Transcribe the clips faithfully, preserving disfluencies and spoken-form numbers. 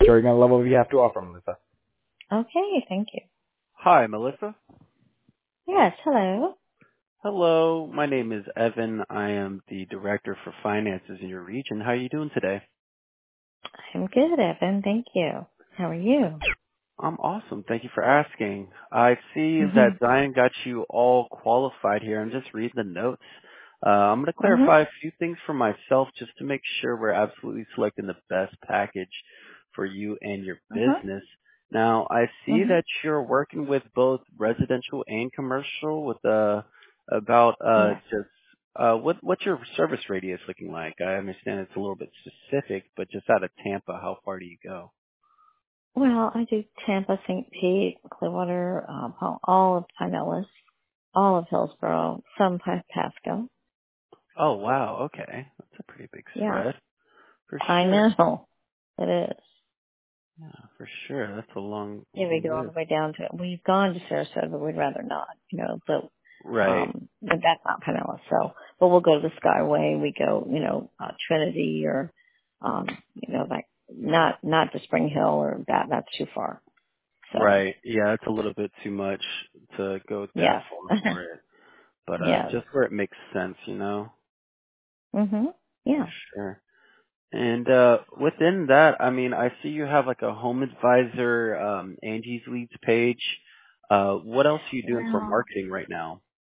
Sure, you're gonna love what you have to offer, Melissa. Okay, thank you. Hi, Melissa. Yes, hello. Hello, my name is Evan. I am the Director for Finances in your region. How are you doing today? I'm good, Evan. Thank you. How are you? I'm awesome. Thank you for asking. I see Mm-hmm. that Diane got you all qualified here. I'm just reading the notes. Uh, I'm going to Mm-hmm. clarify a few things for myself just to make sure we're absolutely selecting the best package for you and your Mm-hmm. business. Now, I see Mm-hmm. that you're working with both residential and commercial with uh, about uh, Yes. just uh, what what's your service radius looking like? I understand it's a little bit specific, but just out of Tampa, how far do you go? Well, I do Tampa, Saint Pete, Clearwater, um, all all of Pinellas, all of Hillsborough, some Pa- Pasco. Oh, wow. Okay. That's a pretty big Yeah, spread. For I sure. know. It is. Yeah, for sure. That's a long, Yeah, we long go all the way. way down to, we've gone to Sarasota, but we'd rather not, you know, but, Right. um, but that's not Pinellas. So, but we'll go to the Skyway. We go, you know, uh, Trinity or, um, you know, like not, not to Spring Hill or that, that's too far. So, Right. Yeah, it's a little bit too much to go that yes. far for it. But uh yes. just where it makes sense, you know? Mhm. For Yeah. sure. And uh within that, I mean, I see you have like a home advisor, um, Angie's Leads page. Uh what else are you doing for Well, marketing right now?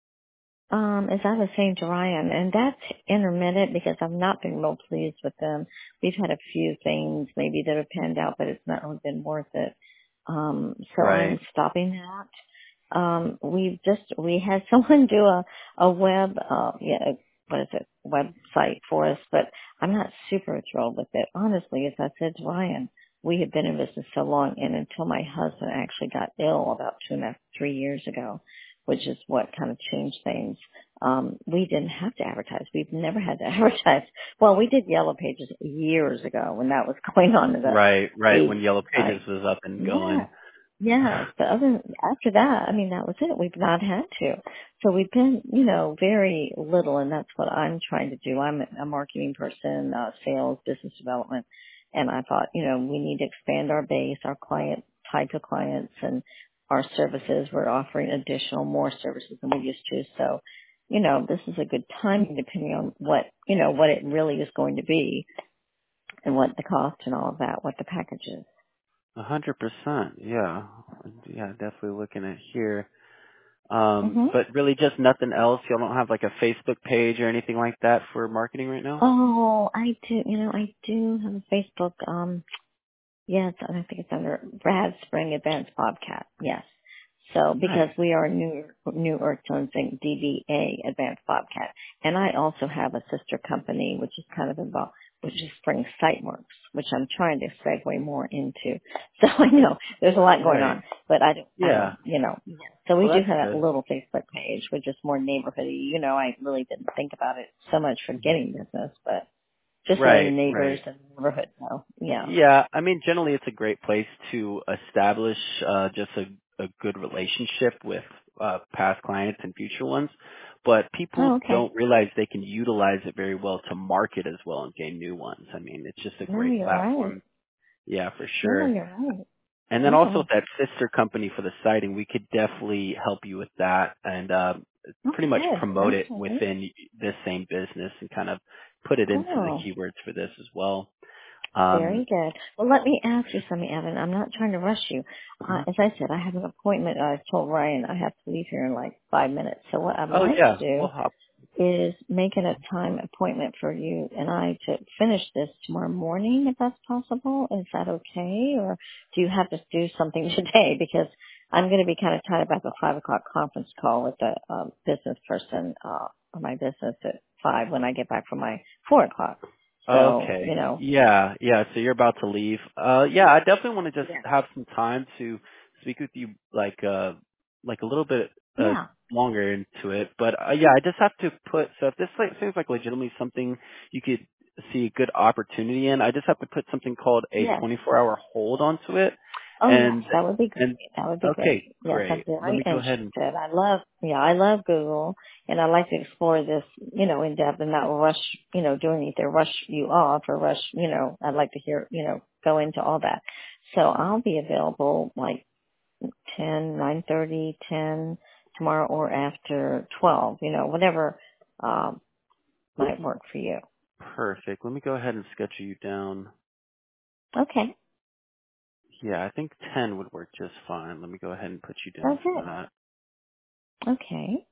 Um, as I was saying to Ryan, and that's intermittent because I've not been real pleased with them. We've had a few things maybe that have panned out, but it's not really been worth it. Um, so I'm Right. stopping that. Um, we just we had someone do a a web, uh, yeah, what is it, website for us, but I'm not super thrilled with it. Honestly, as I said to Ryan, we have been in business so long, and until my husband actually got ill about two and a half, three years ago, which is what kind of changed things. Um, we didn't have to advertise. We've never had to advertise. Well, we did Yellow Pages years ago when that was going on in the Right, right, when eighties. Yellow I, Pages was up and yeah, going. yes. But other than, after that, I mean, that was it. We've not had to. So we've been, you know, very little, and that's what I'm trying to do. I'm a marketing person, uh, sales, business development, and I thought, you know, we need to expand our base, our client type of clients, and our services. We're offering additional more services than we used to. So, you know, this is a good timing depending on what, you know, what it really is going to be and what the cost and all of that, what the package is. A hundred percent, yeah. Yeah, definitely looking at here. Um, hmm but really just nothing else. You don't have like a Facebook page or anything like that for marketing right now? Oh, I do. You know, I do have a Facebook. Um, yes, I think it's under Brad Spring Advanced Bobcat. Yes. So because Nice. we are New New Earth Tones Inc D B A Advanced Bobcat, and I also have a sister company which is kind of involved, which is Spring Siteworks, which I'm trying to segue more into. So I know there's a lot going Right. on, but I don't, I Yeah. don't, you know. So we Well, do that's have a good. little Facebook page, which is more neighborhoody. You know, I really didn't think about it so much for getting business, but just Right, letting neighbors right. and neighborhood know. Yeah. Yeah, I mean, generally it's a great place to establish uh, just a, a good relationship with uh, past clients and future ones. But people Oh, okay. don't realize they can utilize it very well to market as well and gain new ones. I mean, it's just a No, great you're right. platform. Yeah, for No, sure. you're right. And then also Yeah. with that sister company for the siting, we could definitely help you with that and uh, Oh, pretty much good. promote it Okay. within this same business and kind of put it into the Cool. keywords for this as well. Um, Very good. Well, let me ask you something, Evan. I'm not trying to rush you. Uh, mhm. as I said, I have an appointment. I told Ryan I have to leave here in like five minutes. So what I'd Oh like to yeah, do we'll hop. is making a time appointment for you and I to finish this tomorrow morning, if that's possible. Is that okay? Or do you have to do something today? Because I'm going to be kind of tied up at the five o'clock conference call with the um, business person, uh, of my business at five when I get back from my four o'clock. So, you Okay. know, Yeah, yeah. So you're about to leave. Uh, yeah, I definitely want to just yeah. have some time to speak with you, like, uh, like a little bit uh Yeah. longer into it. But uh, yeah, I just have to put. So if this like, seems like legitimately something you could see a good opportunity in, I just have to put something called a Yes. twenty-four hour hold onto it. Oh yes, And that would be great. and That would be great. okay, Yes, I'm great. Let very me go ahead and interested. I love, yeah, I love Google, and I like to explore this, you know, in depth and not rush, you know, do anything, rush you off or rush, you know. I'd like to hear, you know, go into all that. So I'll be available like ten, nine thirty, ten tomorrow or after twelve, you know, whatever um, might work for you. perfect. Let me go ahead and schedule you down. Okay, Yeah, I think ten would work just fine. Let me go ahead and put you down that's for it. that. Okay.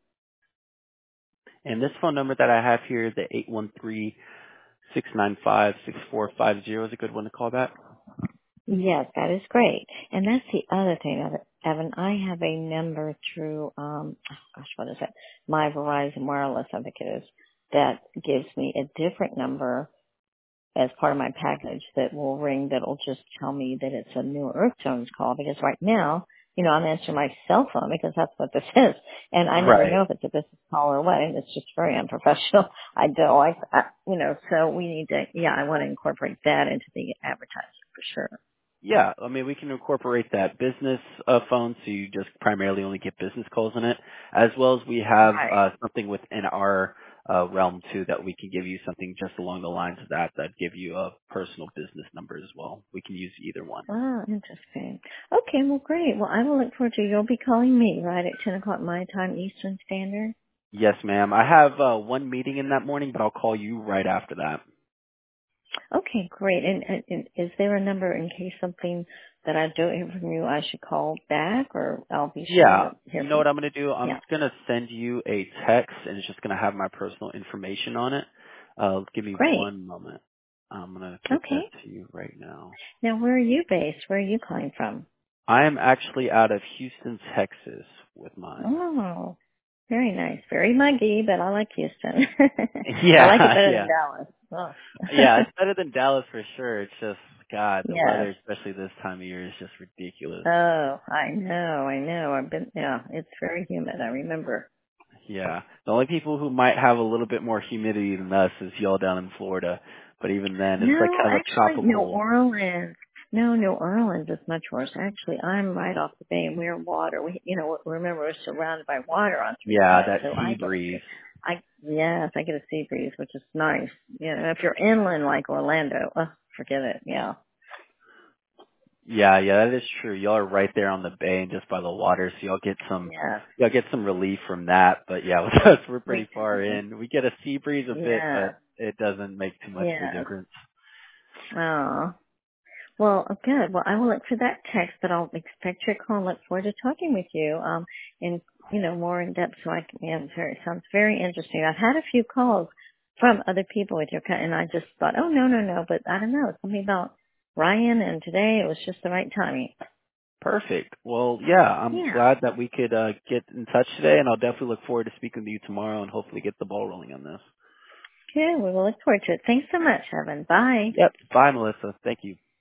And this phone number that I have here, the eight one three, six nine five, six four five zero is a good one to call back? Yes, that is great. And that's the other thing, Ev- Evan. I have a number through, um, oh gosh, what is it? My Verizon Wireless, I think it is, that gives me a different number as part of my package that will ring that'll just tell me that it's a new Earth Tones call because right now, you know, I'm answering my cell phone because that's what this is. And I never Right. know if it's a business call or what. And it's just very unprofessional. I don't like, I, you know, so we need to, yeah, I want to incorporate that into the advertising for sure. Yeah, I mean, we can incorporate that business uh, phone so you just primarily only get business calls in it, as well as we have Right. uh, something within our uh, realm too that we can give you something just along the lines of that that give you a personal business number as well. We can use either one. Oh, interesting. Okay, well, great. Well, I will look forward to you'll be calling me right at ten o'clock my time, Eastern Standard. Yes, ma'am. I have uh, one meeting in that morning, but I'll call you right after that. Okay, great. And, and, and is there a number in case something that I don't hear from you, I should call back, or I'll be sure Yeah. to hear You know from what you? I'm going to do? I'm Yeah. going to send you a text, and it's just going to have my personal information on it. Uh, give me Great. one moment. I'm going to get that Okay. to you right now. Now, where are you based? Where are you calling from? I am actually out of Houston, Texas with mine. Oh, very nice. Very muggy, but I like Houston. I like it Yeah, better than yeah. Dallas. Yeah, Oh. it's better than Dallas for sure. It's just, God, the Yes. weather, especially this time of year, is just ridiculous. Oh, I know, I know. I've been, yeah, it's very humid. I remember. Yeah. The only people who might have a little bit more humidity than us is y'all down in Florida. But even then, it's like No, kind of a actually, New tropical. Orleans. No, New Orleans is much worse. Actually, I'm right off the bay and we're in water. We, you know, remember we're surrounded by water on three Yeah, sides. that So sea I get a, breeze. I, yes, I get a sea breeze, which is nice. You know, if you're inland like Orlando, oh, forget it. Yeah. Yeah, yeah, that is true. Y'all are right there on the bay and just by the water, so y'all get some, Yes, y'all get some relief from that. But yeah, with us, we're we pretty far do. in. We get a sea breeze a bit, Yes, but it doesn't make too much of a yes. difference. Oh. Well, good. Well, I will look for that text, but I'll expect your call and look forward to talking with you, um, in, you know, more in depth so I can answer. It sounds very interesting. I've had a few calls from other people with your cut, and I just thought, oh, no, no, no, but I don't know. Something about Ryan, and today it was just the right timing. Perfect. Well, yeah, I'm Yeah. glad that we could uh, get in touch today, and I'll definitely look forward to speaking with you tomorrow and hopefully get the ball rolling on this. Good. We will look forward to it. Thanks so much, Evan. Bye. Yep. Bye, Melissa. Thank you.